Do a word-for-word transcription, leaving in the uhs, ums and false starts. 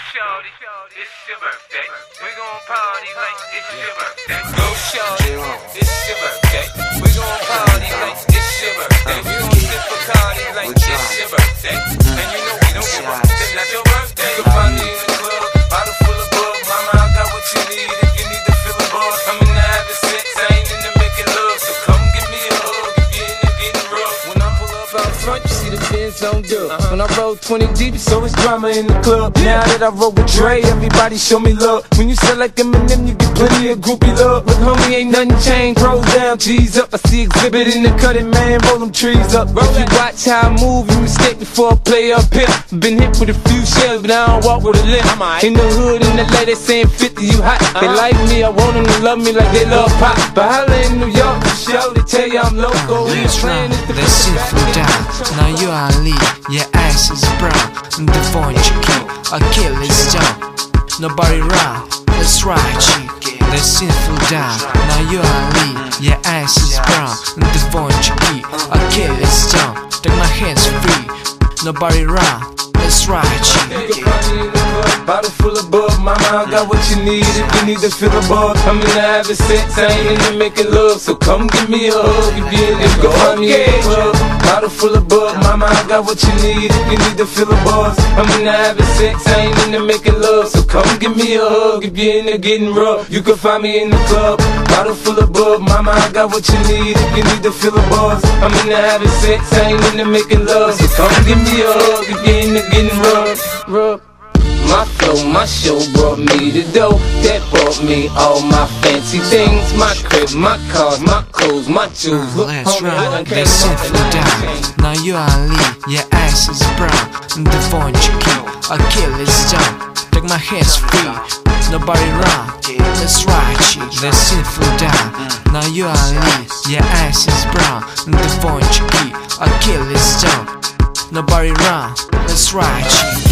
shorty, it's your birthday. We gon' party like it's your birthday. Go shorty, it's your birthday. We gon' party like it's your birthday. We gon' sip a party like it's your birthday. And you know we don't give up, it's not your birthday. You'll find me in the club, bottle full of bug. Mama, I got what you need if you need to fill a bar. I'm in the having sex, I ain't in the making love. So come give me a hug if you're in the getting rough. When I pull up out front, you see the Benz on dub. Uh-huh. When I roll twenty deep, so it's drama in the club. Yeah. Now that I roll with Dre, everybody show me love. When you sell like Eminem, you get plenty of groupie love. But homie, ain't nothing changed. Rolls down, G's up. I see exhibit in the cutting, man. Roll them trees up. Roll if you watch how I move, you mistake before I play up here. Been hit with a few shells, but I don't walk with a limp. In the hood, in the L A, they saying fifty, you hot. Uh-huh. They like me, I want them to love me like they love pop. But holla in New York, for sure, they tell you I'm local. Let's run, let's sit for down. Now you are lead, your ass is brown. The phone you keep, I kill is down. Nobody round, let's ride you. Let's sit for down. Now you are lead, your ass is brown. The phone you keep, I kill is down. Take my hands free, nobody round. Let's ride you. Bottle full of bug, mama, I got what you need if you need to fill a bar. I'm in the having sex, I ain't in the making love. So come give me a hug if you're in the go find me in the club. Bottle full of bug, mama, I got what you need if you need to fill a bar. I'm in the having sex, I ain't in the making love. So come give me a hug if you're in the getting rough. You can find me in the club. Bottle full of bug, mama, I got what you need if you need to fill a bar. I'm in the having sex, I ain't in the making love. So come give me a hug if you're in the getting rough. Rough. My flow, my show brought me the dough. That brought me all my fancy things. My crib, my cars, my clothes, my jewels. uh, Let's run, let's sit for down. Now you are lead, your ass is brown. The phone you keep, I kill is down. Take my hands free, nobody round. Let's ride you, let's sit for down. Now you are lead, your ass is brown. The phone you keep, I kill is down. Nobody round, let's ride you.